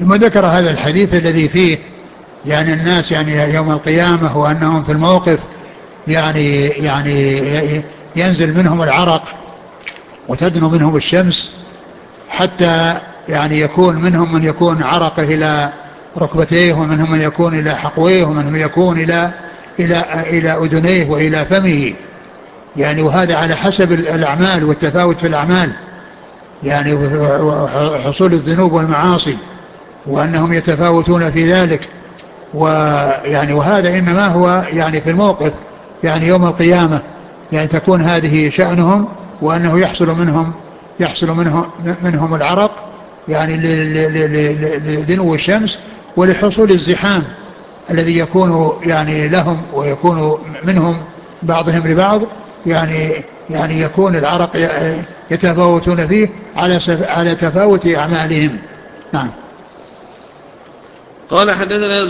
ثم ذكر هذا الحديث الذي فيه يعني الناس يعني يوم القيامة وأنهم في الموقف يعني ينزل منهم العرق وتدنو منهم الشمس، حتى يعني يكون منهم من يكون عرقه إلى ركبتيه، ومنهم من يكون إلى حقويه، ومنهم يكون إلى أذنيه وإلى فمه يعني. وهذا على حسب الأعمال والتفاوت في الأعمال يعني، وحصول الذنوب والمعاصي، وأنهم يتفاوتون في ذلك. ويعني وهذا إنما هو يعني في الموقف يعني يوم القيامة، يعني تكون هذه شأنهم، وأنه يحصل منهم العرق يعني لدنو الشمس ولحصول الزحام الذي يكون يعني لهم ويكون منهم بعضهم لبعض، يعني يكون العرق يتفاوتون فيه على تفاوت أعمالهم. نعم. قال حدثنا